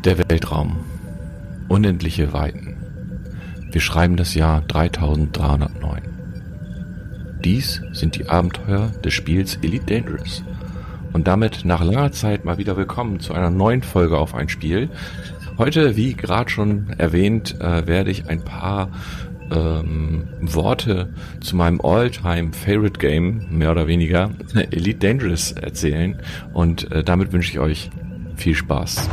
Der Weltraum. Unendliche Weiten. Wir schreiben das Jahr 3309. Dies sind die Abenteuer des Spiels Elite Dangerous. Und damit nach langer Zeit mal wieder willkommen zu einer neuen Folge auf ein Spiel. Heute, wie gerade schon erwähnt, werde ich ein paar Worte zu meinem All-Time-Favorite Game, mehr oder weniger, Elite Dangerous, erzählen. Und damit wünsche ich euch viel Spaß.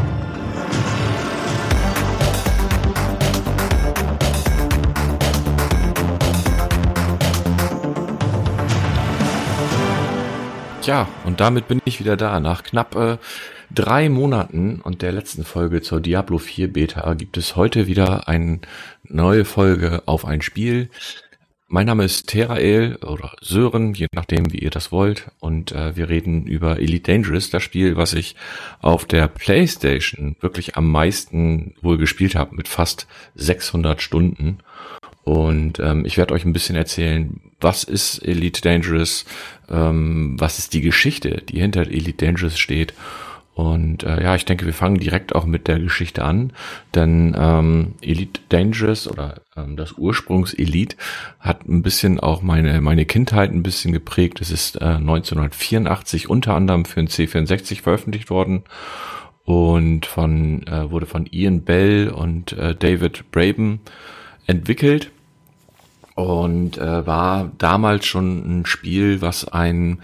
Tja, und damit bin ich wieder da. Nach knapp 3 Monaten und der letzten Folge zur Diablo 4 Beta gibt es heute wieder eine neue Folge auf ein Spiel. Mein Name ist Terael oder Sören, je nachdem wie ihr das wollt. Und wir reden über Elite Dangerous, das Spiel, was ich auf der PlayStation wirklich am meisten wohl gespielt habe, mit fast 600 Stunden. Und ich werde euch ein bisschen erzählen, was ist Elite Dangerous, was ist die Geschichte, die hinter Elite Dangerous steht. Und ich denke, wir fangen direkt auch mit der Geschichte an, denn Elite Dangerous oder das Ursprungs-Elite hat ein bisschen auch meine Kindheit ein bisschen geprägt. Es ist 1984 unter anderem für den C64 veröffentlicht worden und wurde von Ian Bell und David Braben entwickelt und war damals schon ein Spiel, was eine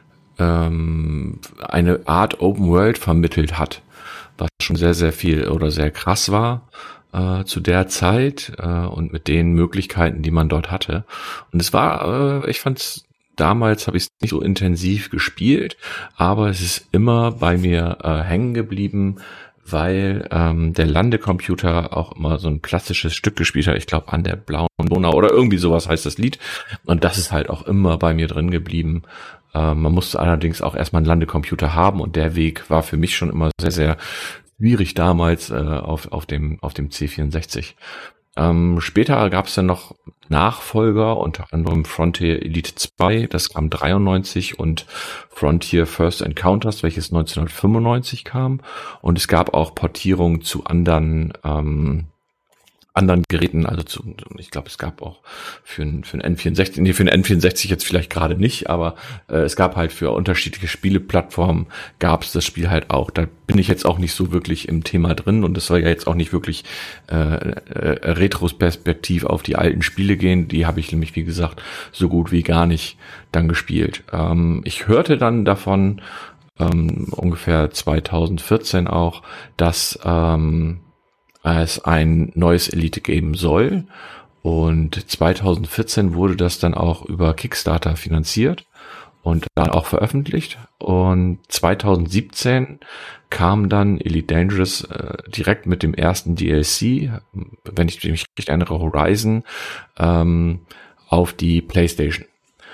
Art Open World vermittelt hat, was schon sehr, sehr viel oder sehr krass war zu der Zeit und mit den Möglichkeiten, die man dort hatte. Und es war, ich fand's damals, habe ich es nicht so intensiv gespielt, aber es ist immer bei mir hängen geblieben, weil der Landecomputer auch immer so ein klassisches Stück gespielt hat. Ich glaube, an der blauen Donau oder irgendwie sowas heißt das Lied. Und das ist halt auch immer bei mir drin geblieben. Man musste allerdings auch erstmal einen Landecomputer haben und der Weg war für mich schon immer sehr, sehr schwierig damals auf dem C64. Später gab es dann noch Nachfolger, unter anderem Frontier Elite 2, das kam 93 und Frontier First Encounters, welches 1995 kam. Und es gab auch Portierungen zu anderen Geräten, also ich glaube, es gab auch für ein N64, für ein N64 jetzt vielleicht gerade nicht, aber es gab halt für unterschiedliche Spieleplattformen gab es das Spiel halt auch. Da bin ich jetzt auch nicht so wirklich im Thema drin und es soll ja jetzt auch nicht wirklich retrospektiv auf die alten Spiele gehen. Die habe ich nämlich, wie gesagt, so gut wie gar nicht dann gespielt. Ich hörte dann davon ungefähr 2014 auch, dass es ein neues Elite geben soll und 2014 wurde das dann auch über Kickstarter finanziert und dann auch veröffentlicht und 2017 kam dann Elite Dangerous direkt mit dem ersten DLC, wenn ich mich richtig erinnere, Horizon, auf die PlayStation.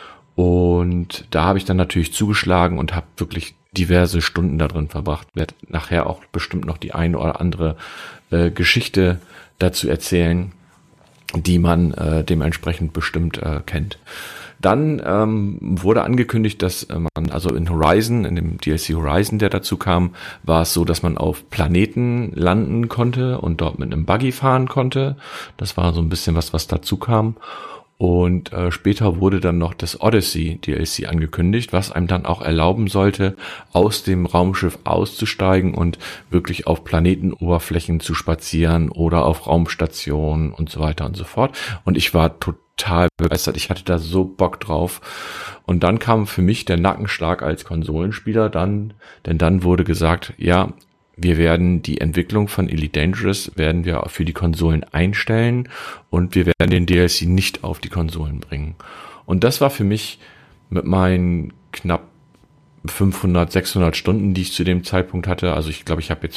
Und da habe ich dann natürlich zugeschlagen und habe wirklich diverse Stunden da drin verbracht. Werde nachher auch bestimmt noch die eine oder andere Geschichte dazu erzählen, die man dementsprechend bestimmt kennt. Dann wurde angekündigt, dass man, also in Horizon, in dem DLC Horizon, der dazu kam, war es so, dass man auf Planeten landen konnte und dort mit einem Buggy fahren konnte. Das war so ein bisschen was dazu kam. Und später wurde dann noch das Odyssey DLC angekündigt, was einem dann auch erlauben sollte, aus dem Raumschiff auszusteigen und wirklich auf Planetenoberflächen zu spazieren oder auf Raumstationen und so weiter und so fort. Und ich war total begeistert. Ich hatte da so Bock drauf. Und dann kam für mich der Nackenschlag als Konsolenspieler denn dann wurde gesagt, ja, wir werden die Entwicklung von Elite Dangerous werden wir für die Konsolen einstellen und wir werden den DLC nicht auf die Konsolen bringen. Und das war für mich mit meinen knapp 500, 600 Stunden, die ich zu dem Zeitpunkt hatte, also ich glaube, ich habe jetzt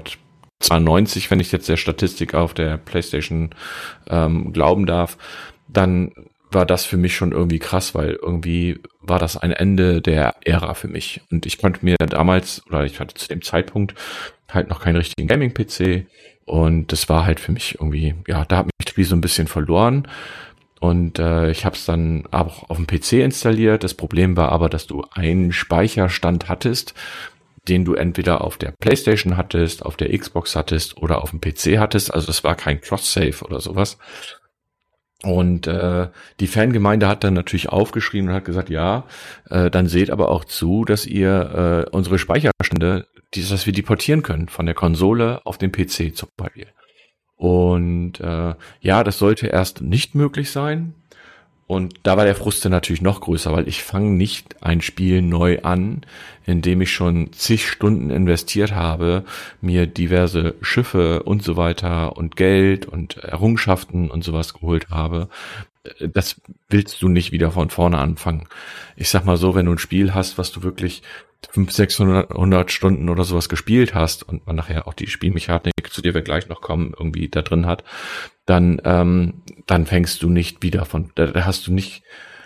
592, wenn ich jetzt der Statistik auf der PlayStation glauben darf, dann war das für mich schon irgendwie krass, weil irgendwie war das ein Ende der Ära für mich. Und ich konnte mir damals, oder ich hatte zu dem Zeitpunkt halt noch keinen richtigen Gaming-PC und das war halt für mich irgendwie, ja, da hat mich das Spiel so ein bisschen verloren. Und ich habe es dann auch auf dem PC installiert. Das Problem war aber, dass du einen Speicherstand hattest, den du entweder auf der PlayStation hattest, auf der Xbox hattest oder auf dem PC hattest. Also das war kein Cross-Save oder sowas. Und die Fangemeinde hat dann natürlich aufgeschrieben und hat gesagt, ja, dann seht aber auch zu, dass ihr unsere Speicherstände, dass wir die portieren können von der Konsole auf den PC zum Beispiel. Und ja, das sollte erst nicht möglich sein. Und da war der Frust dann natürlich noch größer, weil ich fange nicht ein Spiel neu an, in dem ich schon zig Stunden investiert habe, mir diverse Schiffe und so weiter und Geld und Errungenschaften und sowas geholt habe. Das willst du nicht wieder von vorne anfangen. Ich sag mal so, wenn du ein Spiel hast, was du wirklich 500, 600 Stunden oder sowas gespielt hast und man nachher auch die Spielmechanik, zu der wir gleich noch kommen, irgendwie da drin hat, dann fängst du nicht wieder da hast du nicht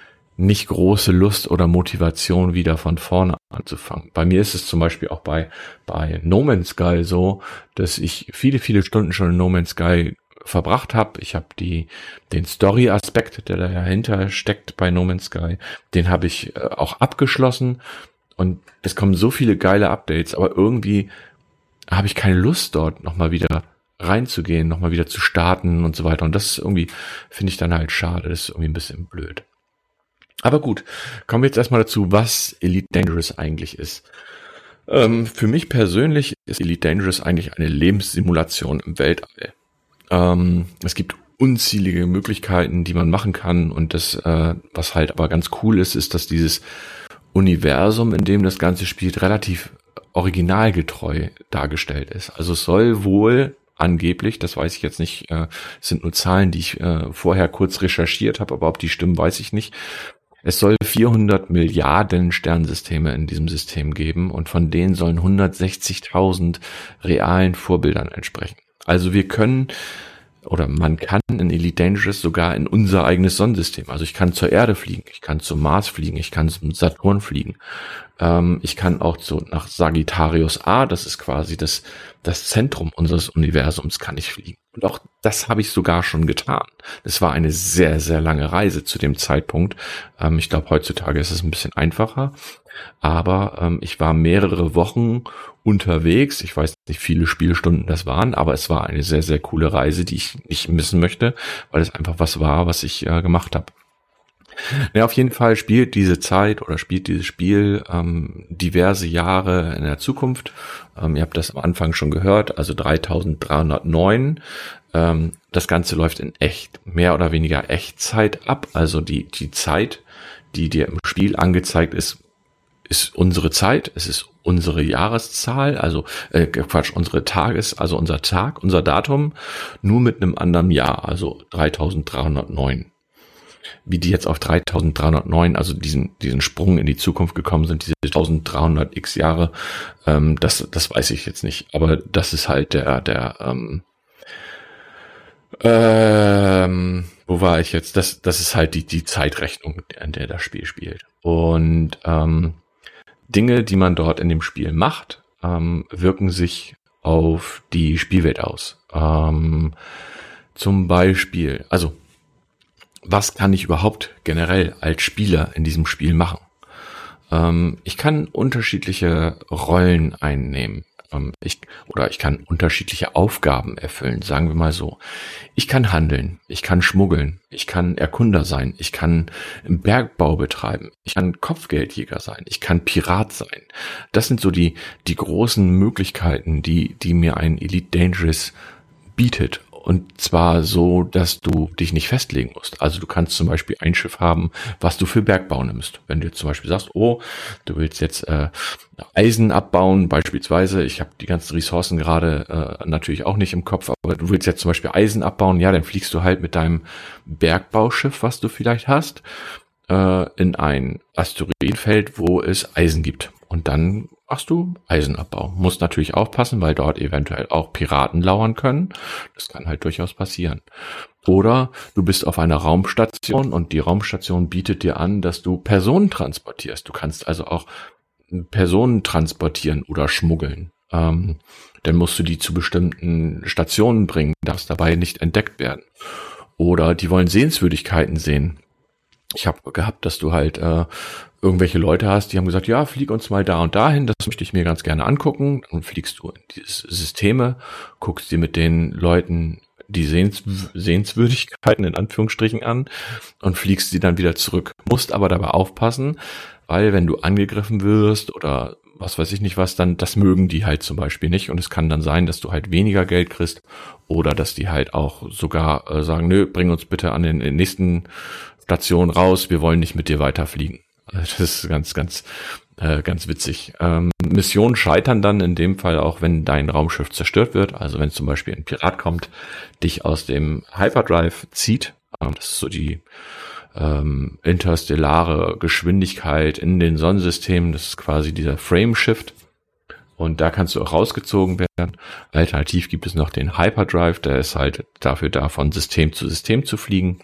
große Lust oder Motivation, wieder von vorne anzufangen. Bei mir ist es zum Beispiel auch bei No Man's Sky so, dass ich viele, viele Stunden schon in No Man's Sky verbracht habe. Ich habe den Story-Aspekt, der dahinter steckt bei No Man's Sky, den habe ich auch abgeschlossen und es kommen so viele geile Updates, aber irgendwie habe ich keine Lust, dort nochmal wieder reinzugehen, nochmal wieder zu starten und so weiter. Und das ist irgendwie, finde ich dann halt schade, das ist irgendwie ein bisschen blöd. Aber gut, kommen wir jetzt erstmal dazu, was Elite Dangerous eigentlich ist. Für mich persönlich ist Elite Dangerous eigentlich eine Lebenssimulation im Weltall. Es gibt unzählige Möglichkeiten, die man machen kann und das, was halt aber ganz cool ist, ist, dass dieses Universum, in dem das Ganze spielt, relativ originalgetreu dargestellt ist. Also es soll wohl angeblich, das weiß ich jetzt nicht, sind nur Zahlen, die ich vorher kurz recherchiert habe, aber ob die stimmen, weiß ich nicht. Es soll 400 Milliarden Sternsysteme in diesem System geben und von denen sollen 160.000 realen Vorbildern entsprechen. Also wir können oder man kann in Elite Dangerous sogar in unser eigenes Sonnensystem. Also ich kann zur Erde fliegen, ich kann zum Mars fliegen, ich kann zum Saturn fliegen. Ich kann auch nach Sagittarius A, das ist quasi das Zentrum unseres Universums, kann ich fliegen. Und auch das habe ich sogar schon getan. Es war eine sehr, sehr lange Reise zu dem Zeitpunkt. Ich glaube, heutzutage ist es ein bisschen einfacher. Aber ich war mehrere Wochen unterwegs. Ich weiß nicht, wie viele Spielstunden das waren, aber es war eine sehr, sehr coole Reise, die ich nicht missen möchte, weil es einfach was war, was ich gemacht habe. Ja, auf jeden Fall spielt dieses Spiel diverse Jahre in der Zukunft. Ihr habt das am Anfang schon gehört, also 3309. Das Ganze läuft in mehr oder weniger Echtzeit ab. Also die Zeit, die dir im Spiel angezeigt ist unsere Zeit, es ist unsere Jahreszahl, also unser Tag, unser Datum, nur mit einem anderen Jahr, also 3309. Wie die jetzt auf 3309, also diesen Sprung in die Zukunft gekommen sind, diese 1300 x Jahre, das weiß ich jetzt nicht, aber das ist halt wo war ich jetzt? Das ist halt die Zeitrechnung, an der das Spiel spielt. Und Dinge, die man dort in dem Spiel macht, wirken sich auf die Spielwelt aus. Zum Beispiel, also was kann ich überhaupt generell als Spieler in diesem Spiel machen? Ich kann unterschiedliche Rollen einnehmen. Ich kann unterschiedliche Aufgaben erfüllen, sagen wir mal so. Ich kann handeln, ich kann schmuggeln, ich kann Erkunder sein, ich kann Bergbau betreiben, ich kann Kopfgeldjäger sein, ich kann Pirat sein. Das sind so die großen Möglichkeiten, die mir ein Elite Dangerous bietet. Und zwar so, dass du dich nicht festlegen musst. Also du kannst zum Beispiel ein Schiff haben, was du für Bergbau nimmst. Wenn du zum Beispiel sagst, oh, du willst jetzt Eisen abbauen, beispielsweise, ich habe die ganzen Ressourcen gerade natürlich auch nicht im Kopf, aber du willst jetzt zum Beispiel Eisen abbauen, ja, dann fliegst du halt mit deinem Bergbauschiff, was du vielleicht hast, in ein Asteroidenfeld, wo es Eisen gibt. Und dann machst du Eisenabbau. Musst natürlich aufpassen, weil dort eventuell auch Piraten lauern können. Das kann halt durchaus passieren. Oder du bist auf einer Raumstation und die Raumstation bietet dir an, dass du Personen transportierst. Du kannst also auch Personen transportieren oder schmuggeln. Dann musst du die zu bestimmten Stationen bringen, darfst dabei nicht entdeckt werden. Oder die wollen Sehenswürdigkeiten sehen. Ich habe gehabt, dass du halt irgendwelche Leute hast, die haben gesagt, ja, flieg uns mal da und dahin, das möchte ich mir ganz gerne angucken. Dann fliegst du in diese Systeme, guckst dir mit den Leuten die Sehenswürdigkeiten in Anführungsstrichen an und fliegst sie dann wieder zurück. Musst aber dabei aufpassen, weil wenn du angegriffen wirst oder was weiß ich nicht was, dann das mögen die halt zum Beispiel nicht und es kann dann sein, dass du halt weniger Geld kriegst oder dass die halt auch sogar sagen, nö, bring uns bitte an den nächsten Station raus, wir wollen nicht mit dir weiterfliegen. Das ist ganz witzig. Missionen scheitern dann in dem Fall auch, wenn dein Raumschiff zerstört wird. Also wenn zum Beispiel ein Pirat kommt, dich aus dem Hyperdrive zieht. Das ist so die interstellare Geschwindigkeit in den Sonnensystemen. Das ist quasi dieser Frameshift. Und da kannst du auch rausgezogen werden. Alternativ gibt es noch den Hyperdrive. Der ist halt dafür da, von System zu System zu fliegen.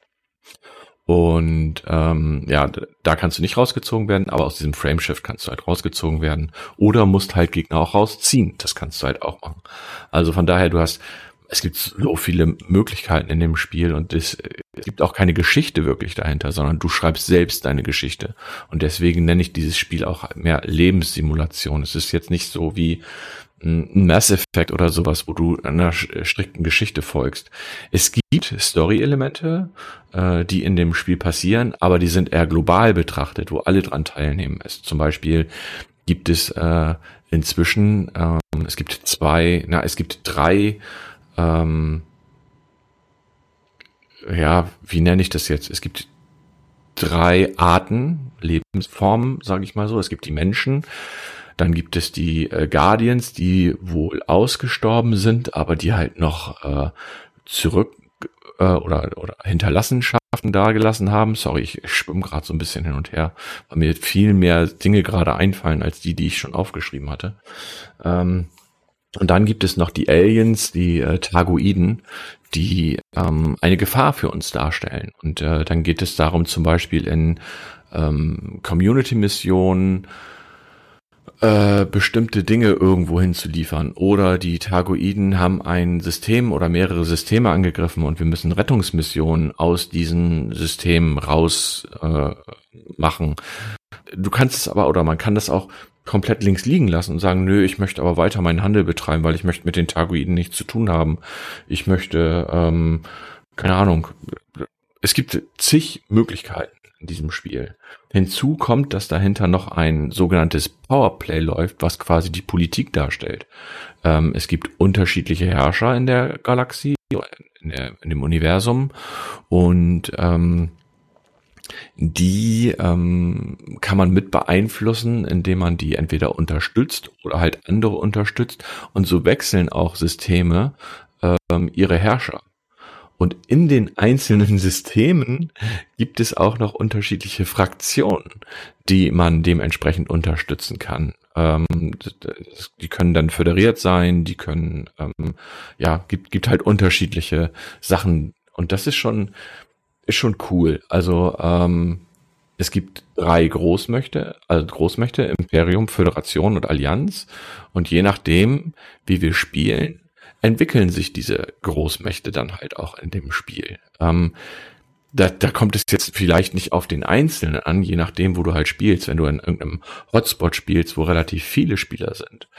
Und da kannst du nicht rausgezogen werden, aber aus diesem Frameshift kannst du halt rausgezogen werden oder musst halt Gegner auch rausziehen. Das kannst du halt auch machen. Also von daher, es gibt so viele Möglichkeiten in dem Spiel und es gibt auch keine Geschichte wirklich dahinter, sondern du schreibst selbst deine Geschichte. Und deswegen nenne ich dieses Spiel auch mehr Lebenssimulation. Es ist jetzt nicht so wie ein Mass Effect oder sowas, wo du einer strikten Geschichte folgst. Es gibt Story-Elemente, die in dem Spiel passieren, aber die sind eher global betrachtet, wo alle dran teilnehmen. Zum Beispiel gibt es inzwischen, es gibt drei, wie nenne ich das jetzt? Es gibt 3 Arten, Lebensformen, sage ich mal so. Es gibt die Menschen, dann gibt es die Guardians, die wohl ausgestorben sind, aber die halt noch zurück oder Hinterlassenschaften dagelassen haben. Sorry, ich schwimme gerade so ein bisschen hin und her, weil mir viel mehr Dinge gerade einfallen, als die ich schon aufgeschrieben hatte. Und dann gibt es noch die Aliens, die Targoiden, die eine Gefahr für uns darstellen. Und dann geht es darum, zum Beispiel in Community-Missionen bestimmte Dinge irgendwo hinzuliefern. Oder die Targoiden haben ein System oder mehrere Systeme angegriffen und wir müssen Rettungsmissionen aus diesen Systemen raus machen. Du kannst es aber, oder man kann das auch komplett links liegen lassen und sagen, nö, ich möchte aber weiter meinen Handel betreiben, weil ich möchte mit den Targoiden nichts zu tun haben. Ich möchte, keine Ahnung, es gibt zig Möglichkeiten in diesem Spiel. Hinzu kommt, dass dahinter noch ein sogenanntes Powerplay läuft, was quasi die Politik darstellt. Es gibt unterschiedliche Herrscher in der Galaxie, in dem Universum und die kann man mit beeinflussen, indem man die entweder unterstützt oder halt andere unterstützt und so wechseln auch Systeme ihre Herrscher. Und in den einzelnen Systemen gibt es auch noch unterschiedliche Fraktionen, die man dementsprechend unterstützen kann. Die können dann föderiert sein, die können, gibt halt unterschiedliche Sachen. Und das ist schon cool. Also es gibt 3 Großmächte, Imperium, Föderation und Allianz. Und je nachdem, wie wir spielen, entwickeln sich diese Großmächte dann halt auch in dem Spiel. Da kommt es jetzt vielleicht nicht auf den Einzelnen an, je nachdem, wo du halt spielst. Wenn du in irgendeinem Hotspot spielst, wo relativ viele Spieler sind,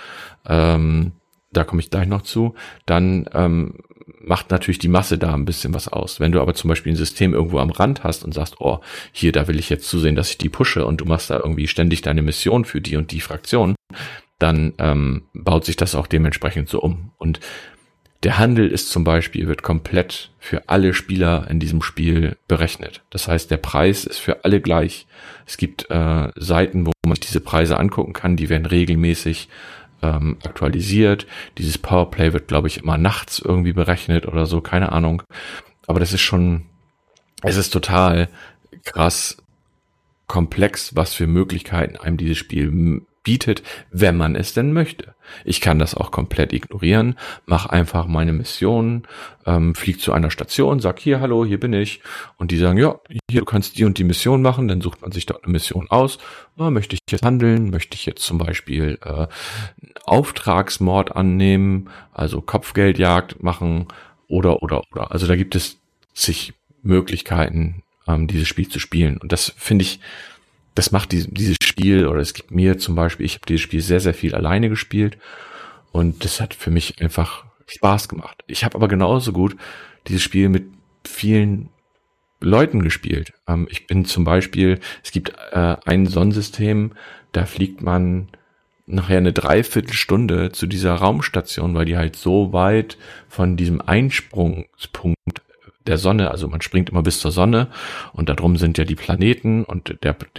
da komme ich gleich noch zu, dann macht natürlich die Masse da ein bisschen was aus. Wenn du aber zum Beispiel ein System irgendwo am Rand hast und sagst, oh, hier, da will ich jetzt zusehen, dass ich die pushe und du machst da irgendwie ständig deine Mission für die und die Fraktion, dann baut sich das auch dementsprechend so um. Und der Handel ist zum Beispiel, wird komplett für alle Spieler in diesem Spiel berechnet. Das heißt, der Preis ist für alle gleich. Es gibt Seiten, wo man sich diese Preise angucken kann, die werden regelmäßig aktualisiert. Dieses Powerplay wird, glaube ich, immer nachts irgendwie berechnet oder so, keine Ahnung. Aber es ist total krass komplex, was für Möglichkeiten einem dieses Spiel bietet, wenn man es denn möchte. Ich kann das auch komplett ignorieren, mach einfach meine Mission, flieg zu einer Station, sag hier, hallo, hier bin ich. Und die sagen, ja, hier, du kannst die und die Mission machen, dann sucht man sich dort eine Mission aus. Möchte ich jetzt handeln? Möchte ich jetzt zum Beispiel einen Auftragsmord annehmen, also Kopfgeldjagd machen oder. Also da gibt es zig Möglichkeiten, dieses Spiel zu spielen. Und das finde ich, das macht dieses Spiel, oder es gibt mir zum Beispiel, ich habe dieses Spiel sehr, sehr viel alleine gespielt und das hat für mich einfach Spaß gemacht. Ich habe aber genauso gut dieses Spiel mit vielen Leuten gespielt. Ich bin zum Beispiel, es gibt ein Sonnensystem, da fliegt man nachher eine Dreiviertelstunde zu dieser Raumstation, weil die halt so weit von diesem Einsprungspunkt der Sonne, also man springt immer bis zur Sonne und darum sind ja die Planeten und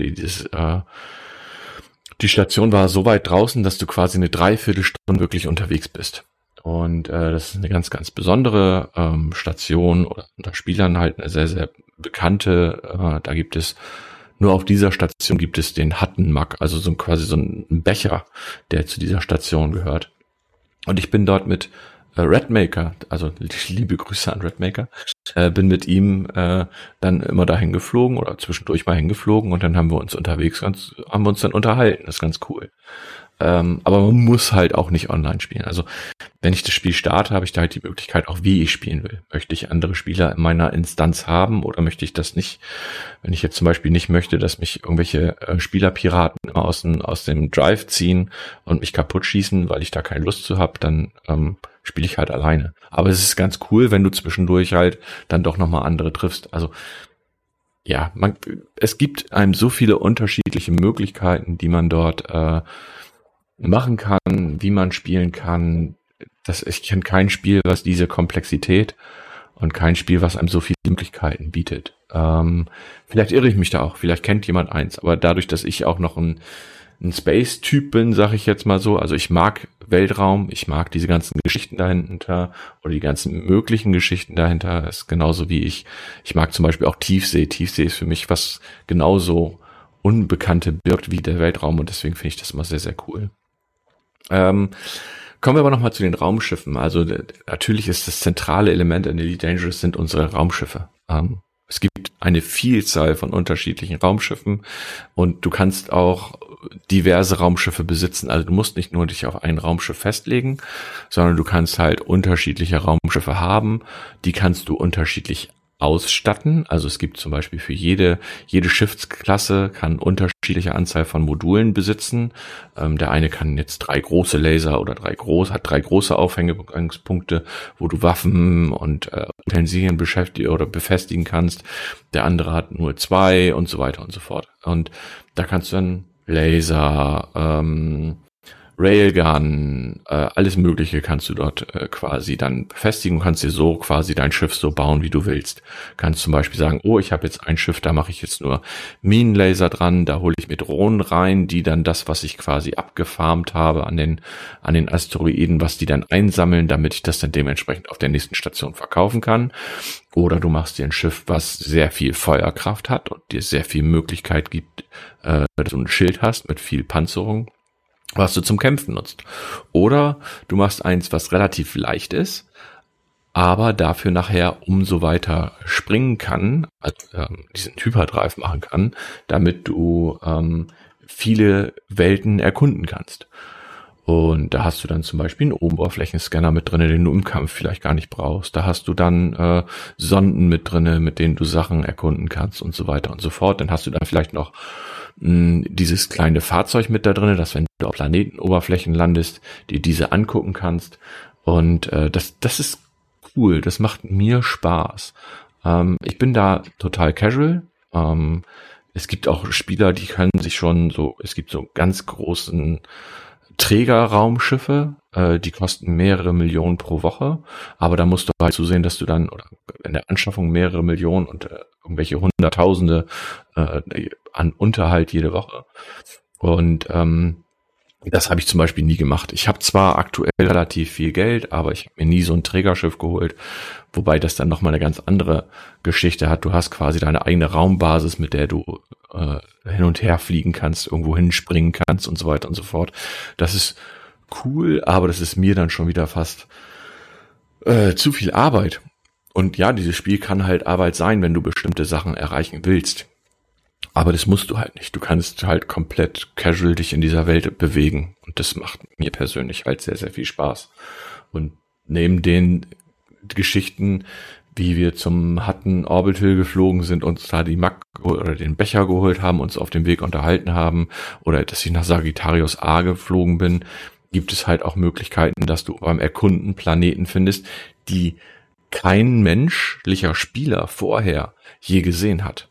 die Station war so weit draußen, dass du quasi eine Dreiviertelstunde wirklich unterwegs bist. Und das ist eine ganz, ganz besondere Station oder unter Spielern halt eine sehr, sehr bekannte. Da gibt es nur auf dieser Station gibt es den Hutton-Mug, also quasi so ein Becher, der zu dieser Station gehört. Und ich bin dort mit Redmaker, also liebe Grüße an Redmaker, bin mit ihm dann immer dahin geflogen oder zwischendurch mal hingeflogen und dann haben wir uns unterwegs haben wir uns dann unterhalten. Das ist ganz cool. Aber man muss halt auch nicht online spielen. Also wenn ich das Spiel starte, habe ich da halt die Möglichkeit auch, wie ich spielen will. Möchte ich andere Spieler in meiner Instanz haben oder möchte ich das nicht? Wenn ich jetzt zum Beispiel nicht möchte, dass mich irgendwelche Spielerpiraten aus dem Drive ziehen und mich kaputt schießen, weil ich da keine Lust zu habe, dann spiele ich halt alleine. Aber es ist ganz cool, wenn du zwischendurch halt dann doch nochmal andere triffst. Also ja, es gibt einem so viele unterschiedliche Möglichkeiten, die man dort machen kann, wie man spielen kann. Ich kenne kein Spiel, was diese Komplexität und kein Spiel, was einem so viele Möglichkeiten bietet. Vielleicht irre ich mich da auch, vielleicht kennt jemand eins, aber dadurch, dass ich auch noch ein Space-Typ bin, sage ich jetzt mal so, also ich mag Weltraum, ich mag diese ganzen Geschichten dahinter oder die ganzen möglichen Geschichten dahinter, ist genauso wie ich mag zum Beispiel auch Tiefsee. Tiefsee ist für mich was genauso Unbekannte birgt wie der Weltraum und deswegen finde ich das immer sehr, sehr cool. Kommen wir aber nochmal zu den Raumschiffen. Also natürlich ist das zentrale Element in Elite Dangerous sind unsere Raumschiffe. Es gibt eine Vielzahl von unterschiedlichen Raumschiffen und du kannst auch diverse Raumschiffe besitzen. Also du musst nicht nur dich auf ein Raumschiff festlegen, sondern du kannst halt unterschiedliche Raumschiffe haben. Die kannst du unterschiedlich ausstatten. Also es gibt zum Beispiel für jede Schiffsklasse kann unterschiedliche Anzahl von Modulen besitzen. Der eine kann jetzt 3 große Laser oder hat 3 große Aufhängungspunkte, wo du Waffen und Utensilien befestigen kannst. Der andere hat nur 2 und so weiter und so fort. Und da kannst du dann Laser, Railgun, alles Mögliche kannst du dort quasi dann befestigen. Du kannst dir so quasi dein Schiff so bauen, wie du willst. Kannst zum Beispiel sagen, oh, ich habe jetzt ein Schiff, da mache ich jetzt nur Minenlaser dran, da hole ich mir Drohnen rein, die dann das, was ich quasi abgefarmt habe an den Asteroiden, was die dann einsammeln, damit ich das dann dementsprechend auf der nächsten Station verkaufen kann. Oder du machst dir ein Schiff, was sehr viel Feuerkraft hat und dir sehr viel Möglichkeit gibt, dass du ein Schild hast mit viel Panzerung, was du zum Kämpfen nutzt. Oder du machst eins, was relativ leicht ist, aber dafür nachher umso weiter springen kann, also diesen Hyperdrive machen kann, damit du viele Welten erkunden kannst. Und da hast du dann zum Beispiel einen Oberflächenscanner mit drinne, den du im Kampf vielleicht gar nicht brauchst. Da hast du dann Sonden mit drinne, mit denen du Sachen erkunden kannst und so weiter und so fort. Dann hast du dann vielleicht noch dieses kleine Fahrzeug mit da drinne, dass wenn du auf Planetenoberflächen landest, dir diese angucken kannst. Und das ist cool, das macht mir Spaß. Ich bin da total casual. Es gibt auch Spieler, die können sich schon es gibt so ganz großen Trägerraumschiffe, die kosten mehrere Millionen pro Woche, aber da musst du halt zusehen, dass du dann oder in der Anschaffung mehrere Millionen und irgendwelche Hunderttausende an Unterhalt jede Woche. Und das habe ich zum Beispiel nie gemacht. Ich habe zwar aktuell relativ viel Geld, aber ich habe mir nie so ein Trägerschiff geholt, wobei das dann nochmal eine ganz andere Geschichte hat. Du hast quasi deine eigene Raumbasis, mit der du hin und her fliegen kannst, irgendwo hinspringen kannst und so weiter und so fort. Das ist cool, aber das ist mir dann schon wieder fast zu viel Arbeit. Und ja, dieses Spiel kann halt Arbeit sein, wenn du bestimmte Sachen erreichen willst. Aber das musst du halt nicht. Du kannst halt komplett casual dich in dieser Welt bewegen. Und das macht mir persönlich halt sehr, sehr viel Spaß. Und neben den Geschichten wie wir zum Hutton Orbital geflogen sind, uns da die Mac oder den Becher geholt haben, uns auf dem Weg unterhalten haben, oder dass ich nach Sagittarius A geflogen bin, gibt es halt auch Möglichkeiten, dass du beim Erkunden Planeten findest, die kein menschlicher Spieler vorher je gesehen hat.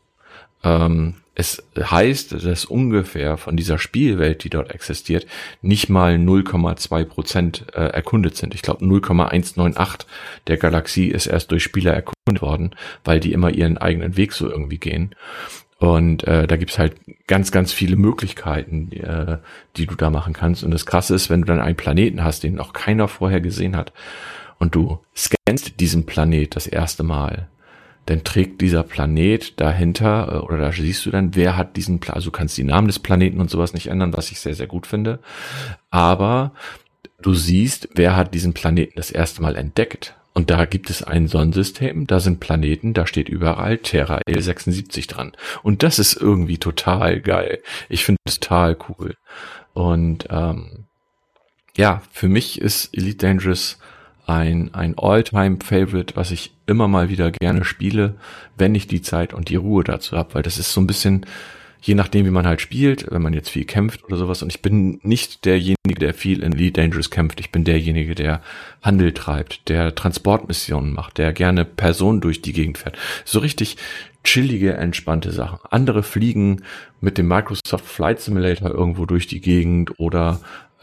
Es heißt, dass ungefähr von dieser Spielwelt, die dort existiert, nicht mal 0,2% erkundet sind. Ich glaube 0,198 der Galaxie ist erst durch Spieler erkundet worden, weil die immer ihren eigenen Weg so irgendwie gehen. Und da gibt's halt ganz, ganz viele Möglichkeiten, die du da machen kannst. Und das Krasse ist, wenn du dann einen Planeten hast, den noch keiner vorher gesehen hat, und du scannst diesen Planet das erste Mal, dann trägt dieser Planet dahinter, oder da siehst du dann, wer hat diesen also du kannst die Namen des Planeten und sowas nicht ändern, was ich sehr, sehr gut finde. Aber du siehst, wer hat diesen Planeten das erste Mal entdeckt. Und da gibt es ein Sonnensystem, da sind Planeten, da steht überall Terra L76 dran. Und das ist irgendwie total geil. Ich finde das total cool. Und ja, für mich ist Elite Dangerous ein All-Time-Favorite, was ich immer mal wieder gerne spiele, wenn ich die Zeit und die Ruhe dazu habe, weil das ist so ein bisschen, je nachdem wie man halt spielt, wenn man jetzt viel kämpft oder sowas, und ich bin nicht derjenige, der viel in Elite Dangerous kämpft, ich bin derjenige, der Handel treibt, der Transportmissionen macht, der gerne Personen durch die Gegend fährt. So richtig chillige, entspannte Sachen. Andere fliegen mit dem Microsoft Flight Simulator irgendwo durch die Gegend oder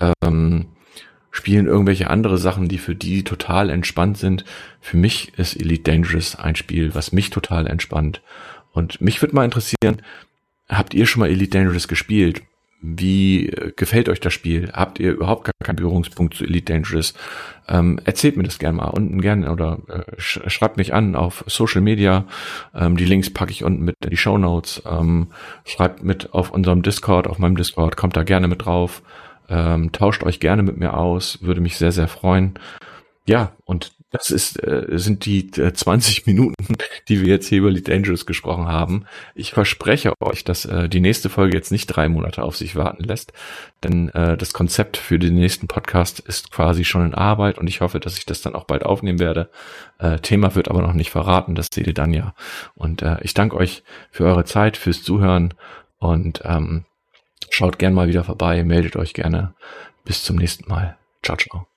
spielen irgendwelche andere Sachen, die für die total entspannt sind. Für mich ist Elite Dangerous ein Spiel, was mich total entspannt. Und mich würde mal interessieren, habt ihr schon mal Elite Dangerous gespielt? Wie gefällt euch das Spiel? Habt ihr überhaupt gar keinen Berührungspunkt zu Elite Dangerous? Erzählt mir das gerne mal unten gerne oder schreibt mich an auf Social Media. Die Links packe ich unten mit in die Shownotes. Schreibt mit auf unserem Discord, auf meinem Discord, kommt da gerne mit drauf. Tauscht euch gerne mit mir aus, würde mich sehr, sehr freuen. Ja, und das sind die 20 Minuten, die wir jetzt hier über Elite Dangerous gesprochen haben. Ich verspreche euch, dass die nächste Folge jetzt nicht 3 Monate auf sich warten lässt, denn das Konzept für den nächsten Podcast ist quasi schon in Arbeit und ich hoffe, dass ich das dann auch bald aufnehmen werde. Thema wird aber noch nicht verraten, das seht ihr dann ja. Und ich danke euch für eure Zeit, fürs Zuhören und schaut gern mal wieder vorbei, meldet euch gerne. Bis zum nächsten Mal. Ciao, ciao.